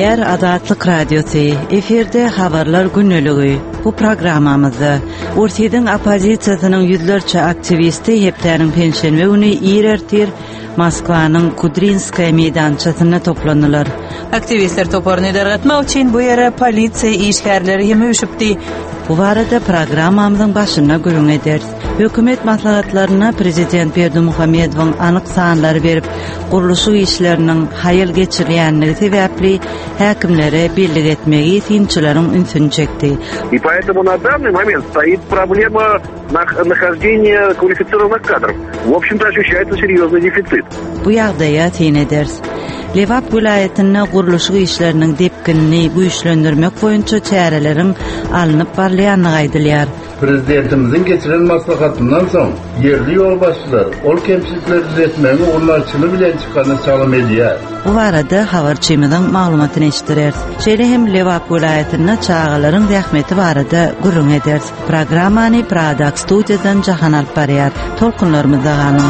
Däler Azatlyk Radiosu, eferde habarlar günnölügi. Bu programmamyzda Ursiýetiň opozisiýasynyň ýüzlerçe aktivisti hepdäniň penşenbe güni ýerertir Moskwanyň Kudrinskaya meýdançasyna toplandylar. Aktivistler toporny dargatmak üçin bu ýere polisiýa işgärleri ýeme üşüpdi. Bu barada programmamyzyň başyna görüň eder. Hökümet maslahatlaryna prezident Berdimuhammedowyň anyk sanlary berip, guruluşy işleriniň haýyl geçirilýänligi sebäpli häkimlere birlik etmegi tinçilerin ünsünü çekti. И поэтому на данный момент стоит проблема нахождения квалифицированных кадров. В общем-то, ощущается серьезный дефицит. Bu ýagdaýa teň ederiz. Lewap vilayetinde guruluşy işleriniň depkinini güýçlendirmek boýunça çäreleriň alınıp barlýanyny aýdylýar. Prezidentimizin geçiren maslahatından soň yerli ýol başçylary ol kemçilikleri düzeltmegi urnaçyly bilen çykany çalym edýär. Bu arada habarçymyzyň maglumatyny eşitdirýär. Şeýle hem Lewap vilayetinde çağalaryň zähmeti barada görüň ederiz. Programmany Pradak studiýadan Jahan alyp barýar. Tolkunlarymyza ganyň.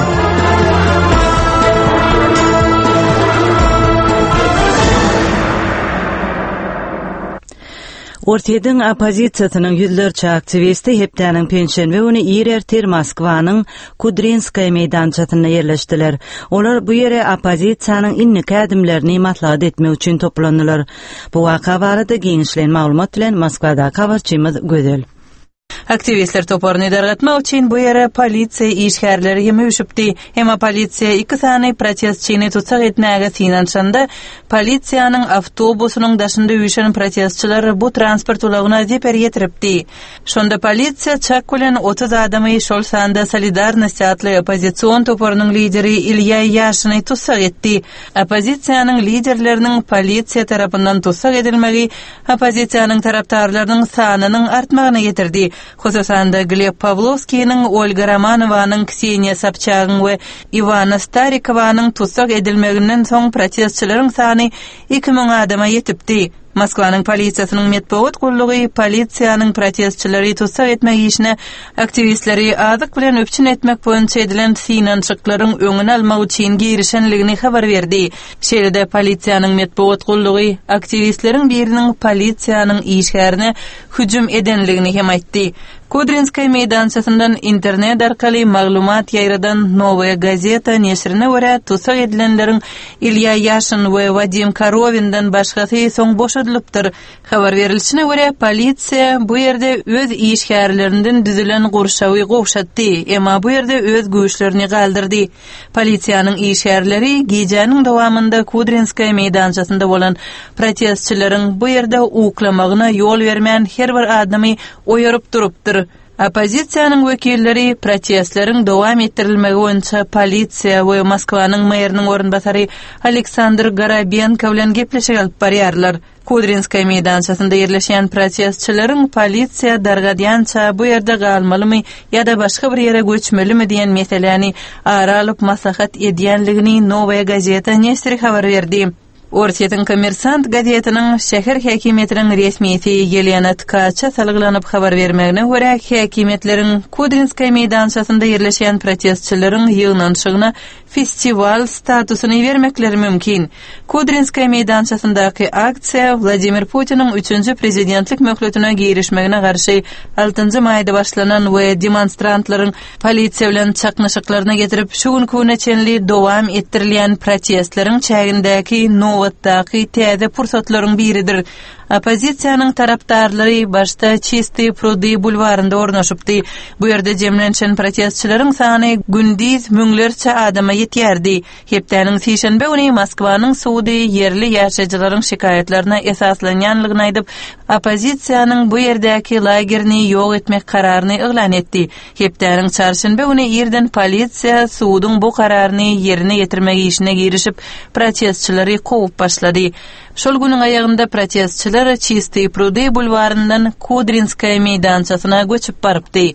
Ursiýetiň opozisiýasynyň ýüzlerçe aktivisti hepdäniň penşenbe güni ýerertir Moskwanyň Kudrinskaya meýdançasyna ýerleşdiler. Olar bu ýere opozisiýanyň innik ädimlerini maslahat etmek üçin toplandylar. Bu waka barada giňişlen maglumat bilen Moskwada habarçymyz Gözel. Aktivistler toporny dargatmak üçin bu ýere polisiýa işgärleri ýeme üşüpdi. Hema polisiýa iki sany protestçyny tutsak etmäge synanşanda polisiýanyň awtobusynyň daşynda üşen protestçiler bu transport ulagyna zeper ýetiripdi. Şonda polisiýa çak bilen 30 adamy şol sanda Solidarnosty atly opozisiýon toporunyň lideri Ilya Yashyny tutsak etdi. Opozisiýanyň liderleriniň polisiýa tarapyndan tutsak edilmegi opozisiýanyň taraptarlarynyň sanynyň artmagyna getirdi. Hususan da Gleb Pavlovskiýnyň, Olga Romanovanyň, Kseniya Sobchagyň we Ivana Starikowanyň tutsak edilmeginden soň protestçileriň sany 2000 adama ýetipdi. Moskwanyň polisiýasynyň medeniýet gurulugy polisiýanyň protestçileri tutsak etmek işine aktivistleri azyk bilen öpçün etmek boýunça edilen synançyklaryň öňüni almak üçin girişenligini habar berdi. Şeýle polisiýanyň medeniýet gurulugy aktivistleriň biriniň polisiýanyň işgärine hüjüm edenligini hem aýtdy. Kudrinskaya meýdançasyndan internet arkaly maglumat ýaýradan Novaya Gazeta neşrine görä tutsak edilenleriň Ilya Yashin we Vadim Korovindan başgasy soň boşadylypdyr. Habar berilişine görä polisiýa bu ýerde öz işgärlerinden düzülen gurşawy gowşatdy, emma bu ýerde öz güýçlerini galdyrdy. Polisiýanyň işgärleri gejäniň dowamında Kudrinskaya meýdançasynda bolan protestçileriň bu ýerde uklamagyna ýol bermän her bir adamy oýaryp durupdyr. Opozisiýanyň wekilleri protestleriň dowam etdirilmegi boýunça polisiýa we Moskwanyň maýrynyň orunbasary Aleksandr Garabenko bilen gepleşik alyp barýarlar. Kudrinskaya meýdançasynda ýerleşýän protestçileriň polisiýa dargadýança bu ýerde galmalymy ýa-da başga bir ýere göçmelimi diýen meseleni ara alyp maslahat edýänligini Novaya Gazeta neşri habar berdi. Ursiýetiň Kommersant gazetynyň şäher häkimetiniň resmiýeti Yelena Tkaça salgylanyp habar bermegine görä häkimetleriň Kudrinskaya meýdançasynda ýerleşýän protestçileriň ýygnanşygyna festival statusyny bermekleri mümkin. Kudrinskaya meýdançasyndaky aksiýa Vladimir Putiniň 3-nji prezidentlik möhletine girişmegine garşy 6-njy maýda başlanan we demonstrantlaryň polisiýa bilen çaknaşyklaryna getirip şu günküne çenli dowam etdirilýän protestleriň çägindäki nowatdaky täze pursatlaryň biridir. Opozisiýanyň taraptarlary başda Çisti Prudy bulwarynda ornaşypdy. Bu ýerde jemlenşen protestçileriň sany gündüz müňlerçe adama ýetýärdi. Hepdäniň sýşenbe güni Moskwanyň sudy yerli ýaşaýjylaryň şikaýetlerine esaslanýanlygyny aýdyp, opozisiýanyň bu ýerdäki lagerini ýok etmek kararyny eglan etdi. Hepdäniň çarşembe güni ýerden polisiýa sudyň bu kararyny ýerine ýetirmek işine girişip protestçileri kovup başlady. Şol günüň aýagynda protestçiler Çisti Prudy bulwaryndan Kudrinskaya meýdançasyna göçüp barypdy.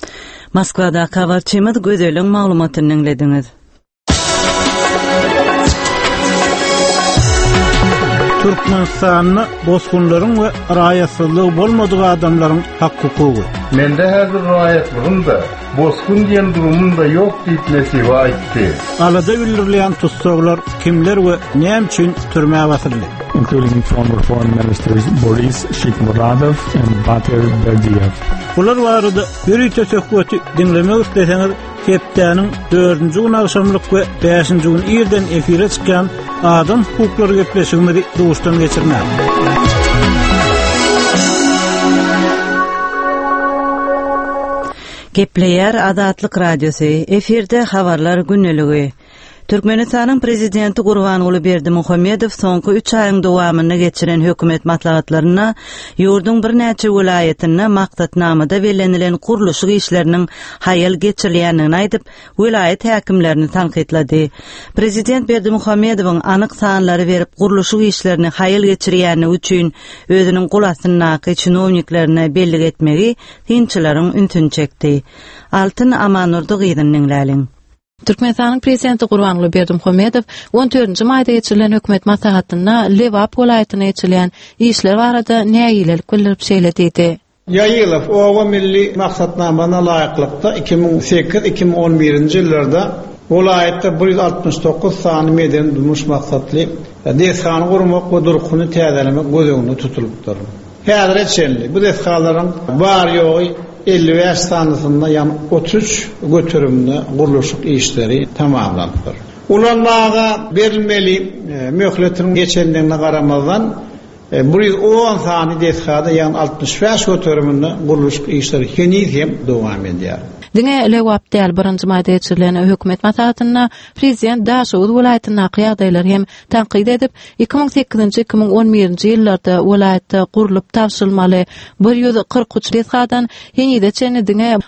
Moskwada habarçymyz Gözeliň maglumatyny dinlediňiz. Türkmenistan'ı bozgunların ve rayatsızlığı bolmadığı adamların hak-hukuku. Mende hazır rayatlığım da, bozgun diyen durumum da yok deyip aytti. Alada bildirilen tutsaklar kimler ve ne için türmeye basıldı? Including former foreign ministers Boris Shikmuradov and Batyr Berdiyev. Bular vardı bir itetökvötü dinlemek isteseniz Heptäniň 4-nji gün akşamlyk we 5-nji gün ýerden efire çykan adam hukukları gepleşigini duşdan geçirmär. Gepleyer Adatlyk Radiosu efirde habarlar günneligi. Türkmenistanyň prezidenti Gurbanuly Berdimuhammedow soňky 3 aýyň dowamyny geçiren hökümet maslahatlaryna ýurduň bir näçe welaýetinde maksatnamada belenilen guruluş işleriniň haýal geçirilýändigini aýdyp, welaýet häkimlerini tanqidlady. Prezident Berdimuhammedowyň anyk sanlary berip guruluş işlerini haýal geçirýäni üçin özüniň gulasyny çynowniklerine belli etmegi dinçileriň üntün çekdi. Altyn Amanurdy gyýdynlyň Türkmenistanyň prezidenti Gurbanuly Berdimuhammedow 14-nji maýda geçirilen hökümet maslahatyna Lewap welaýatyna geçirilen işler barada näýilelik bildirip söýledi. Ýaýylyp owa milli maksatnamana laýyklykda 2008-2011-nji ýyllarda welaýatda 169 sany meden durmuş maksatly deshany gurmak we durkuny täzelemek gözeginde tutulupdyr. Häzir etşenli bu deshalaryň bar ýogy 55 sanysynda ýa 33 götürümli guruluşyk işleri tamamlandyr. Ulanmaga berilmeli möhletiniň geçendigine garamazdan 110 sany deshada ýa 65 götürümli guruluşyk işleri henüz dowam edýär. Diňe Lewap däl 1-nji maýda geçirilen hökümet maslahatyna prezident Daşowut welaýatyna qiýagdaýlar hem tanqid edip 2008-2011-nji ýyllarda welaýatda gurulup tapşyrylmaly 143 deshadan henüde çeni diňe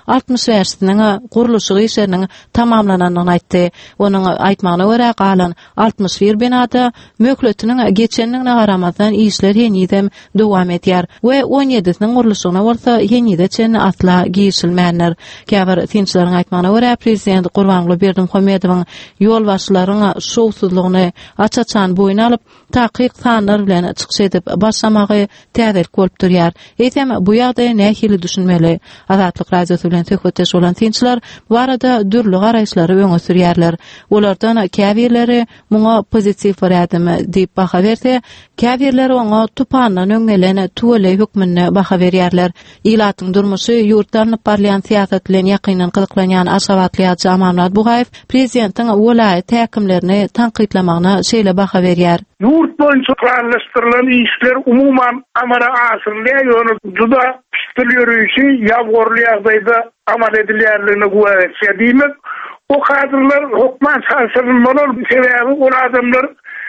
65-niň guruluşy işleriniň tamamlanadygyny aýtdy. Onuň aýtmagyna görä galan 61 binada möhletiniň geçendigine garamazdan işler henüde dowam edýär we 17-niň guruluşyna bolsa henüde çeni atla giýişilmänler. Tinçlerin aýtmagyna görä prezident Gurbanuly Berdimuhammedowyň ýol başlaryna şowsuzlygyny açaçan boyuna alyp takyk sanlar bilen çykyş edip başlamagy täzelik bolup durýar. Eýsem bu ýagdaý nähili düşünmeli. Adatlyk radiosu bilen töhfetdeş bolan tinçler bu arada dürli garaýşlary öňe sürýärler. Olardan käbirleri muňa pozitiw beradymy diýip baha berse, käbirleri oňa tupandan öňelen tuwele hükmüne baha berýärler. Ilatyň durmuşy ýurtlaryny parlayan siýasat bilen ýakynan gyzyklanýan Aşgabatly Jamanat Bugaýew prezidentiň welaýet häkimlerini tanqidlamagyna şeýle baha berýär. Yurt boýunça planlaşdyrylan işler umuman amara asyrlýar, ýöne juda pistilýärüşi ýagorly ýagdaýda amal edilýärligine güwet edýmek. O kadrlar hukman sarsılmalar sebebi o adamlar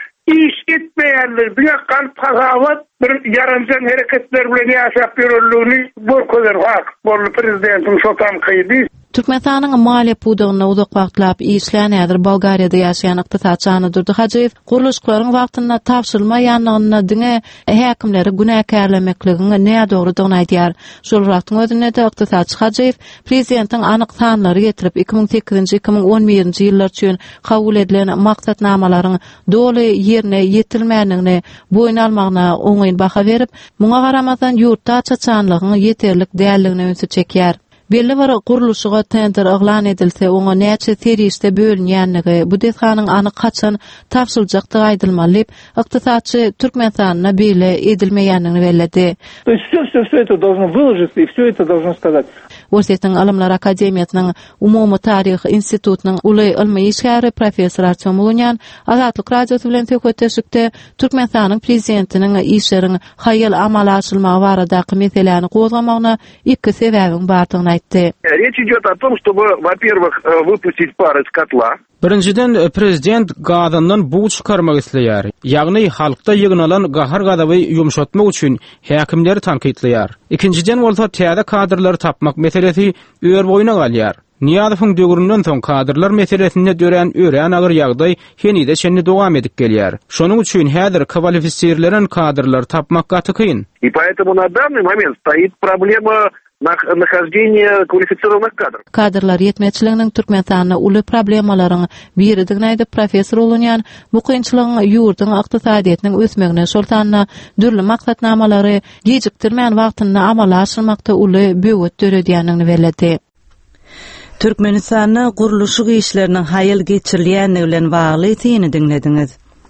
iş etmeyenler bir kalp kazavat bir yarancan hareketler bilen ýaşap ýöreldigini borkolar hak. Bolu prezidentin şotan kıydı. Türkmenistanyň maliýe pudugyna uzak wagtlap işlän ädir Bolgariýada ýaşaýan ykdysatçy Durdy Hajiýew guruluşlaryň wagtyna tapşyrylmaýanlygyna diňe häkimleri günäkärlemekligini näme dogrudygyny aýdýar. Şol wagtyň özünde de ykdysatçy Hajiýew prezidentiň anyk sanlary getirip 2008-2011-nji ýyllar üçin kabul edilen maksatnamalaryň doly ýerine ýetilmänligini boyun almagyna oňaýyn baha berip, muňa garamazdan ýurtda açaçanlygyň ýeterlik dälligine öňsü çekýär. Belli bir guruluşyga tender aglan edilse, oňa näçe teriste bölünýänligi, bu deshanyň anyk kaçan tapşyryljakdygy aýdylmaly, ykdysatçy Türkmenistanyna beýle edilmeýänligini bellädi. То есть всё это должно выложиться и всё это должно сказать. Universitetiň Alimlar Akademiýasynyň Umumy Taryh Institutynyň uly ilmi işgäri professor Artyom Ulunyan Adatlyk radiosu bilen töhfetdeşikde Türkmenistanyň prezidentiniň işleriň haýal amala aşylmagy baradaky meselelerini gozgamagyna iki sebäbiň bardygyny aýtdy. Речь идет о том, чтобы, во-первых, выпустить пар из котла. Birinciden prezident gadandan bu çıkarmak isleýär. Ýagny halkda ýygnalan gahar gadaby ýumşatmak üçin häkimleri tanqidleýär. İkinciden bolsa täze kadrlary tapmak meselesi öýer boýuna galýar. Niýazowyň döwründen soň kadrlar meselesinde dören öýren agyr ýagdaý henüde çenli dowam edip gelýär. Şonuň üçin häzir kwalifisirlenen kadrlar tapmak gaty kyn. И поэтому на данный момент стоит проблема nahождение квалифицированных кадров. Kadrlar yetmeçiligining Türkmenistanyň uly problemalaryny biridigini aýdyp professor bolanýan bu kynçylygyň ýurdun ykdysadyýetyniň ösmegine şoltanyna dürli maksatnamalary gejikdirmän wagtynda amala aşyrmakda uly böwet döredýänini bellädi. Türkmenistanyň guruluşy işleriniň haýyl geçirilýäni bilen bagly ýetini dinlediňiz.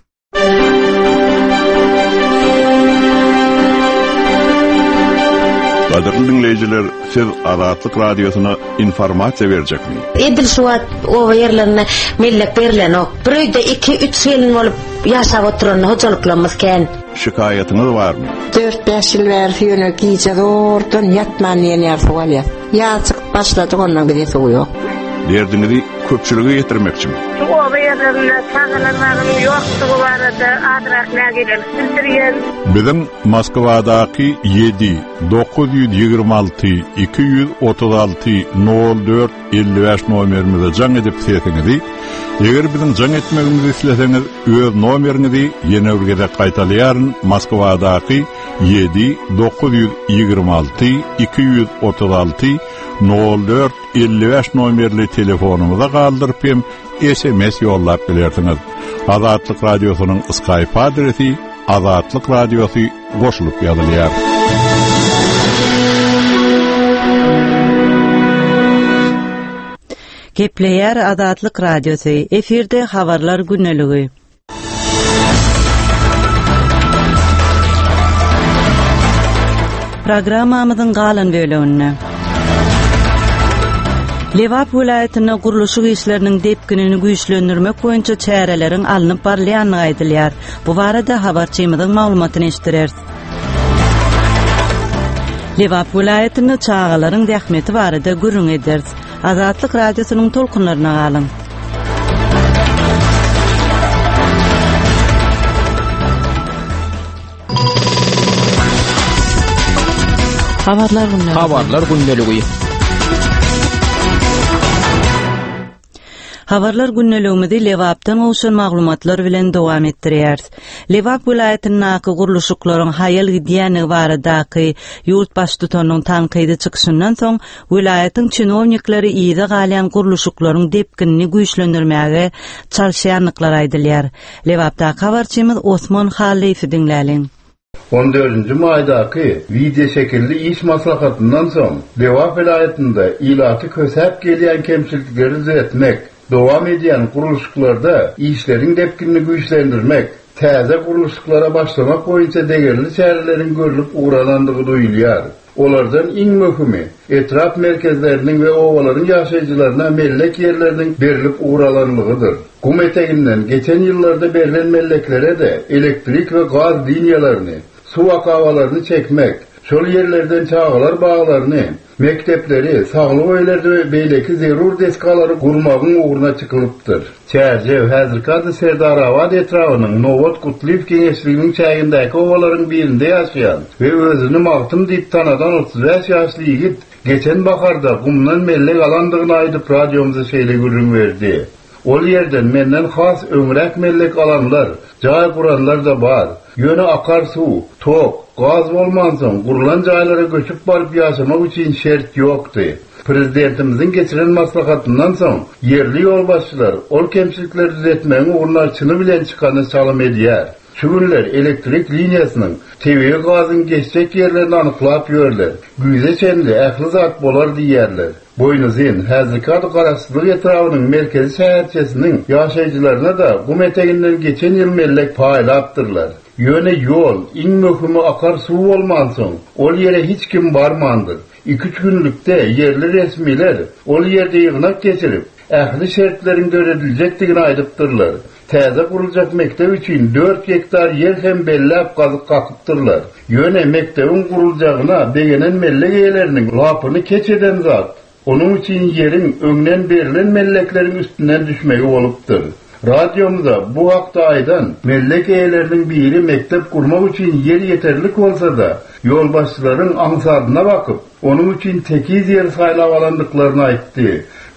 Qadirli dinleyijiler, siz Azatlyk Radiosyna informasiýa berjekmi? Edil şuat o yerlerine millek berilen ok. Biröýde 2-3 gelin bolup ýaşap oturan hojalyklymyz ken. Şikayetyňyz barmy? 4-5 ýyl bäri ýöne giýje zordan ýatman ýene ýarsagalýar. Ýaçyk başlady ondan bir ýese ýok. Derdinizi köpçülüge ýetirmekçimi? O yerlerine çağılanlarım yoktu bu arada adresler gelip sildirgen. Bizim Moskvadaky 7-926-236-04-55 nomerimize jaň edip seýetiňizi, eger bizim jaň etmegimizi isleseňiz, öz nomerinizi ýene urgede gaýtalýaryn Moskvadaky 7-926-236-04-55 nomerli telefonumuza galdyryp hem SMS ýollap bilersiňiz. Azatlyk Radiosynyň Skype adresi Azatlyk Radiosy goşulyp ýazylýar. Gepleýär Azatlyk Radiosy, efirde habarlar günneligi. Programmamyzyň galan bölümine Lewap vilayatynyň guruluşy işleriniň depkinini güýçlendirmek boýunça çäreleriň alınıp barlýanyny aýdylýar. Bu barada habarçymyzyň maglumatyny eşdireriz. Lewap vilayatynyň çağalaryň dähmeti barada gürrüň ederiz. Azatlyk Radiosynyň tolkunlaryna galyn. Habarlar günneligi. Habarlar günneligimizi Lewapdan olşan maglumatlar bilen dowam etdirýäris. Lewap vilayatynyň guruluşyklaryň haýyl gidýäni baradaky ýurtbaş tutanyň tankydy çykyşyndan soň vilayatyň çynownikleri ýyda galýan guruluşyklaryň depkinini güýçlendirmäge çalşýanlyklar aýdylýar. Lewapda habarçymyz Osman Halifi dinläliň. 14-nji maýdaky video şekilli iş maslahatyndan soň Lewap vilayatynda ilaty kösäp gelýän kemçilikleri düzeltmek, dowam edýän guruluşyklarda işleriň depkinini güýçlendirmek, täze guruluşyklara başlamak boýunça degerli çäreleriň görülüp uğralandygy duýulýar. Olardan iň möhimi etraf merkezleriniň we owalaryň ýaşaýjylaryna mellek ýerleriniň berilip uğralanlygydyr. Gum eteginden geçen ýyllarda berilen melleklere de elektrik ve gaz liniýalaryny, su akawalaryny çekmek, şol yerlerden çağalar bağlaryny, mektepleri, saglyk öýlerde we beýleki zerur deskalary gurmagyň uğruna çykylypdyr. Çärjew häzirki ady Serdarabad etrawynyň Nowot Kutliv keňeşliginiň çägindäki owalaryň birinde ýaşaýan we özüni magtym diýip tanadan 35 ýaşly ýigit geçen baharda gumdan mellek alandygyny aýdyp radiomuza şeýle gürrüň berdi. Ol yerden menden has öňrek mellek alanlar, jaý kuranlar da bar. Ýöne akar suw, tok, gaz bolmansoň gurulan jaýlara göçüp baryp ýaşamak üçin şert ýokdy. Prezidentimiziň geçiren maslahatyndan soň yerli ýolbaşçylar ol kemçilikleri düzeltmäň uğruna çyny bilen çykany çalym edýär. Şu günler elektrik liniýasynyň tebigy gazyň geçjek ýerlerini anyklap ýörler. Güýze çenli ähli zat bolar diýerler. Boýnuzyn häzirki garaşsyzlyk etrawynyň merkezi şäherçesiniň ýaşaýjylaryna da bu meteginden geçen ýyl mellek paýlapdyrlar. Ýöne ýol, iň möhimi akar suw bolmansoň, ol ýere hiç kim barmandyr. 2-3 günlükde yerli resmiler ol ýerde ýygnap geçirip, ähli şertleriň dörediljekdigini aýdypdyrlar. Täze guruljak mektep üçin 4 hektar yer hem bellap gazyp gakypdyrlar. Ýöne mektebiň guruljagyna begenen mellek eýeleriniň lapyny keçeden zat. Onun üçin ýeriň öňden berilen mellekleriň üstünden düşmegi bolupdyr. Radiomuza bu hakda aýdan mellek eýeleriniň biri mektep kurmak üçin yer yeterlik bolsa da ýolbaşçylaryň aňsadyna bakyp, onun üçin tekiz yer saýlap alandyklaryny aýtdy.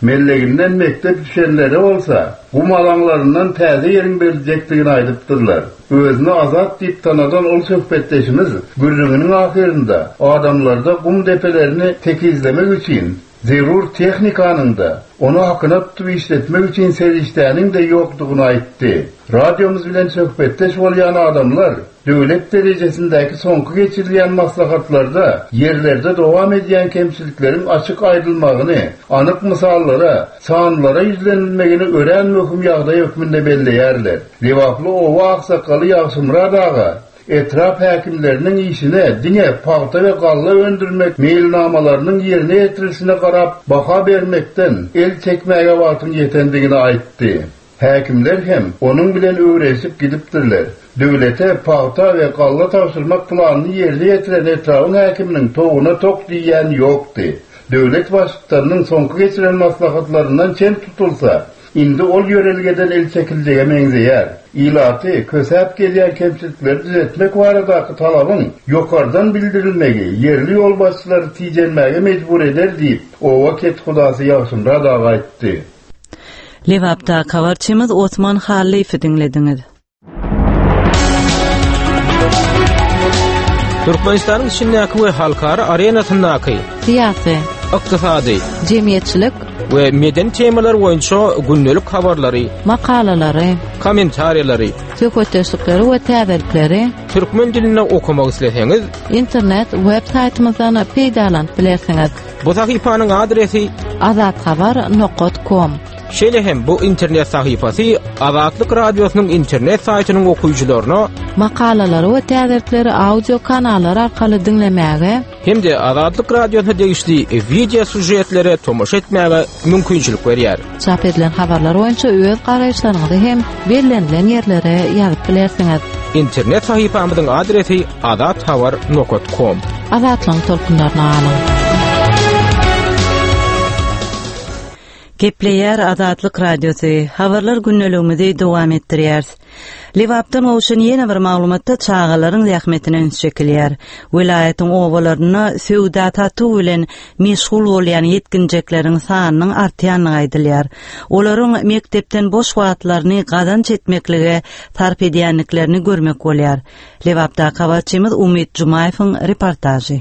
melleginden mektep düşenleri olsa, bu malanlarından täze yerin berilejekdigini aýdypdyrlar. Özüni azat diýip tanadan ol söhbetdeşimiz gürrüňiniň ahirinde adamlarda gum depelerini tekizlemek üçin zerur tehnikanyň da onu hakyna tutup işletmek üçin serişdäniň de ýokdugyny aýtdy. Radiomuz bilen söhbetdeş bolýan adamlar döwlet derejesindäki soňky geçirilýän maslahatlarda yerlerde dowam edýän kemçilikleriň açyk aýdylmagyny, anyk misallara, sanlara ýüzlenilmegini ören möhüm ýagdaý hökmünde belleýärler. Lewaply owa aksakaly Ýagşymrad aga etraf häkimleriniň işine diňe paýta we galla öndürmek meýilnamalarynyň ýerine ýetirilişine garap baha bermekden el çekmäge wagtyň ýetendigini aýtdy. Häkimler hem onun bilen öwreşip gidipdirler. Döwlete paýta we galla tapşyrmak planyny ýerine ýetiren etrawyň häkiminiň toğuna tok diýen ýokdy. Döwlet başlyklarynyň soňky geçiren maslahatlaryndan çem tutulsa, indi ol ýörelgeden el çekildiğe meňzeýär. İlaty, kösäp gelýän kemçilikleri düzeltmek baradaky talabyň ýokardan bildirilmegi yerli ýol başçylary tijenmäge mejbur eder diýip owa ket hudasy Ýagşymrad aga aýtdy. Lewapda kawarçymyz Osman Halifi dinlediňiz. Türkmenistanyň şinäki we halkara arenasyny siyasi, ykdysady, jemgyýetçilik we meden temalar boýunça günnelik habarlary, makalalary, kommentariýalary, söhbetdeşlikleri we täzelikleri türkmen diline okumak isleseňiz, internet web saytymyzdan peýdalanyp bilersiňiz. Bu sahypanyň adresi azathabar.com. Şeýle hem bu internet sahypasy Azatlyk radiosynyň internet saýtynyň okuyjylaryna makalalary we täzelikleri audio kanallar arkaly dinlemäge hem-de Azatlyk radiosyna degişli video sujetlere tomoşa etmäge mümkinçilik berýär. Çap edilen habarlar boýunça öz garaýşlaryňyzy hem bellenlen ýerlere ýazyp bilersiňiz. İnternet sahypamyzyň adresi azathabar.com. Azatlyň tolkunlaryna alın. Gepleýär Azatlyk radiosu. Habarlar günneligimizi dowam etdirýär. Lewapdan oşun ýene bir maglumatda çağalaryň zähmetini çekilýär. Vilayatyň owalaryna söwda tatu bilen meşgul bolýan ýetkinjekleriň sanynyň artýanyny aýdylýar. Olaryň mektepden boş wagtlaryny gazanç etmeklige sarf edýänliklerini görmek bolýar. Lewapda kawarçymyz Umid Jumaýewiň reportajy.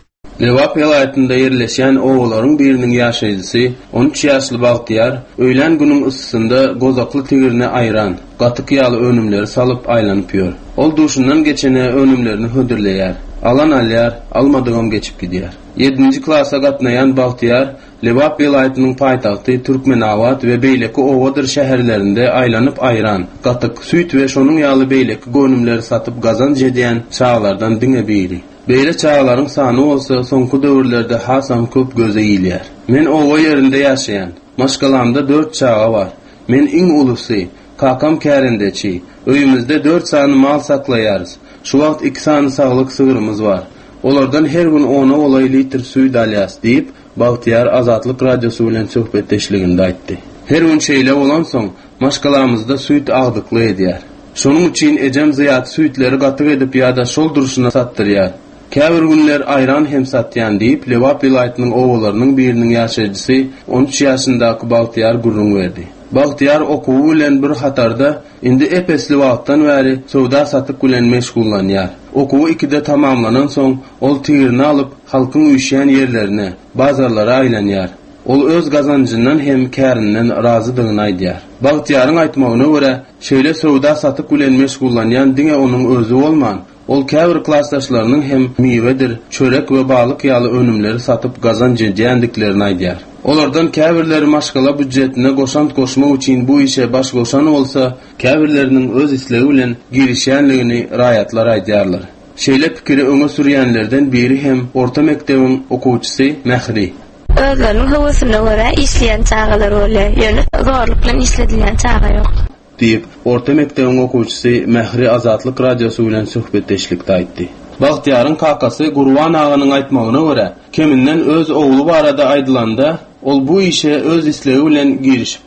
Lewap vilayatynda ýerleşen owalaryň biriniň ýaşaýjysy 13 ýaşly Bagtyar öýlen günüň ysysynda gozakly tigirine aýran, gatyk ýaly önümleri salyp aýlanyp ýör. Ol duşundan geçene önümlerini hödürleýär. Alan alýar, almadygam geçip gidýär. 7-nji klassa gatnaýan Bagtyar Lewap vilayatynyň paýtagty Türkmenawat we Beýleki owadyr şäherlerinde aýlanyp aýran, gatyk süýt we şonuň ýaly beýleki gönümleri satyp gazanç edýän çağlardan diňe biri. Beýle çağlaryň sany bolsa soňky döwürlerde hasam köp göze ýylýar. Men owa ýerinde ýaşaýan. Maşgalamda 4 çağa bar. Men iň ulusy, kakam kärendeçi. Öýümizde 4 sany mal saklaýarys. Şu wagt 2 sany saglyk sygyrymyz bar. Olardan her gün 10 olay litr suý dalýas diýip Bagtyar Azatlyk radiosu bilen söhbetdeşliginde aýtdy. Her gün şeýle bolan soň maşgalamyzda süýt agdykly edýär. Şonuň üçin ejem ziyat süýtleri gatyk edip ýa-da şol duruşuna satdyrýar. Käbir günler aýran hem satýan diýip Lewap vilayatynyň owalarynyň biriniň ýaşaýjysy 13 ýaşyndaky Bagtyar gurrun berdi. Bagtyar okuwy bilen bir hatarda indi epesli wagtdan bäri sowda satyk bilen meşgullanýar. Okuwy 2-de tamamlanan soň ol tigirini alyp halkyň üýşýän ýerlerine, bazarlara aýlanýar. Ol öz gazanjyndan hem kärininden razydygyny aýdýar. Bagtyar'yň aýtmagyna görä, şeýle sowda satyk bilen meşgullanýan diňe onuň özü bolman, ol käbir klassdaşlarynyň hem miwedir, çörek we balyk ýaly önümleri satyp gazanç edýändiklerini aýdýar. Olardan käbirleri maşgala büdjetine goşmak üçin bu işe baş goşan bolsa, käbirleriniň öz islegi bilen girişýänligini raýatlar aýdýarlar. Şeýle pikiri öňe sürýänlerden biri hem orta mektebiň okuwçysy Mehri. Özlerinin havasyna görä işleýän çağalar bolýar. Ýöne zorluk bilen işledilýän çağa ýok. Diýip orta mektebiň okuwçysy Mehri Azatlyk radiosu bilen söhbetdeşlikde aýtdy. Bagtyar'yň kakasy Gurban aganyň aýtmagyna görä, keminden öz ogly barada aýdylanda ol bu işe öz islegi bilen girişipdir.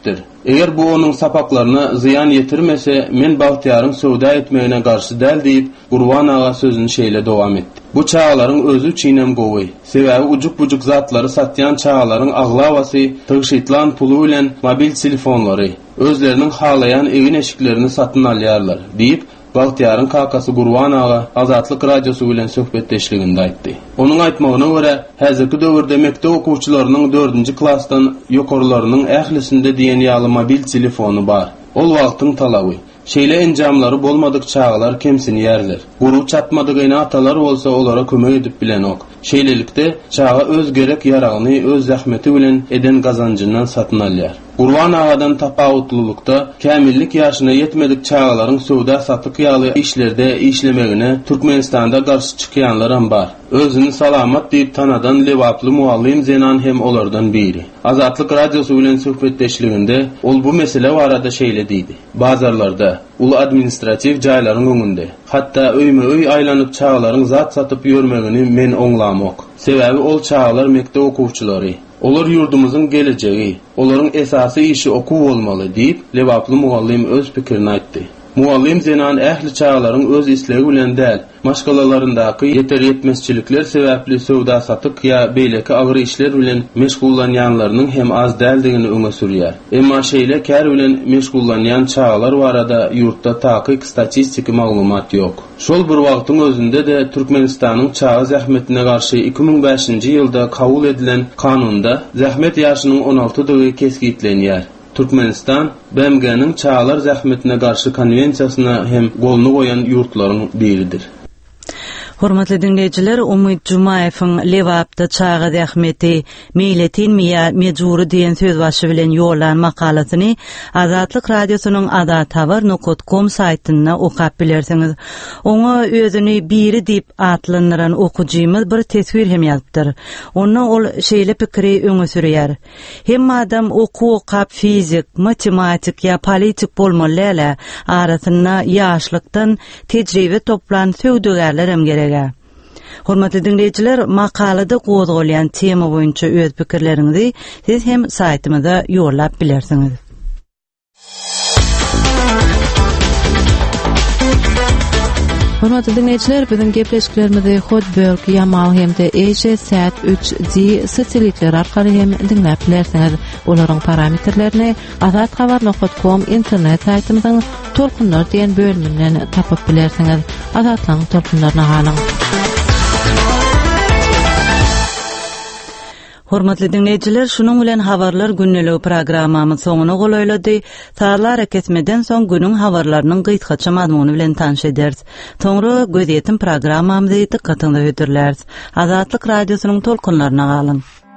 Eger bu onun sapaklaryna ziyan yetirmese, men Bagtyar'ın söwda etmegine garşy däl diýip Gurban aga sözüni şeýle dowam etdi. Bu çağalaryň özü çiğnem gowy. Sebäbi ujuk-bujuk zatlary satýan çağalaryň aglawasy, tygyşytlan pulu bilen mobil telefonlary özleriniň halayan egin eşiklerini satyn alýarlar diýip Bagtyar'ın kakasy Gurban aga Azatlyk radiosu bilen söhbetdeşliginde aýtdy. Onuň aýtmagyna görä, häzirki döwürde mektep okuwçylarynyň 4-nji klassdan ýokarlarynyň ählisinde diýen ýaly mobil telefonu bar. Ol wagtyň talaby. Şeýle enjamlary bolmadyk çağlar kemsini ýerler. Guru çatmadygyna atalar bolsa olara kömek edip bilen ok. Şeýlelikde çağa öz gerek ýaragyny öz zähmeti bilen eden gazanjyndan satyn alýar. Gurban agadan tapawutlulukda kämillik ýaşyna ýetmedik çağlaryň söwda satyk ýaly işlerde işlemegine Türkmenistanda garşy çykýanlar ham bar. Özüni salamat diýip tanadan lewaply muallim Zenan hem olardan biri. Azatlyk radiosu bilen söhbetdeşliginde ol bu mesele barada şeýle diýdi. Bazarlarda, ulu administrativ jaýlaryň öňünde, hatda öýme-öý aýlanyp çağlaryň zat satyp ýörmegini men oňlamok. Sebäbi ol çağlar mektep okuwçylary. Olar yurdumuzun geleceği, olaryň esasy işi okuw bolmaly diýip lewaply muallim öz pikirini aýtdy. Muallim Zenan ähli çağlaryň öz islegi bilen däl, maşgalalaryndaky ýeter ýetmezçilikler sebäpli söwda satyk ýa beýleki agyr işler bilen meşgullanýanlarynyň hem az däldigini öňe sürýär. Emma şeýle kär bilen meşgullanýan çağlar barada ýurtda takyk statistik maglumat ýok. Şol bir wagtyň özünde de Türkmenistanyň çağa zähmetine garşy 2005-nji ýylda kabul edilen kanunda zähmet ýaşynyň 16-dygy keskitlenýär. Türkmenistan BMG'nin çağlar zähmetine garşy konvensiýasyna hem golunu goýan ýurtlaryň biridir. Hormatly dinleýijiler, Umid Jumaýewiň Lewapda çağa zähmeti meýletin miýa mejburi diýen söz başy bilen ýolan makalasyny Azatlyk radiosunyň adathabar.com saýtyna okap bilersiňiz. Oňa özüni biri diýip atlandyran okujymyz bir tesvir hem ýazypdyr. Onu ol şeýle pikiri öňe sürýär. Hem adam okap fizik, matematik ýa politik bolmaly, arasynda ýaşlykdan tejribe toplan söwdügerler hem gerek. Hormatly dinleýijiler, makalada gozgolýan tema boýunça öz pikirleriňizi siz hem saýtymyzda ýollap bilersiňiz. Hormatly dinleýijiler, biziň gepleşiklerimizi Hotberg, Yamal hemde EJ-3G satelitler arkaly hem dinläp bilersiňiz. Olaryň parametrlerini azathabar.com internet saýtymyzyň tolkunlar diýen bölümünden tapyp bilersiňiz. Azatlyň tolkunlaryna galyň. Hormatly dinleýijiler, şunuň bilen habarlar günneligi programmamyň soňuna golaýlady. Saatlar kesmeden soň günüň habarlarynyň gyýtgaça mazmuny bilen tanış ederiz. Toňra göz ýetim programmamyzy dikkatiňizde öýdürläris. Azatlyk radiosynyň tolkunlaryna galyň.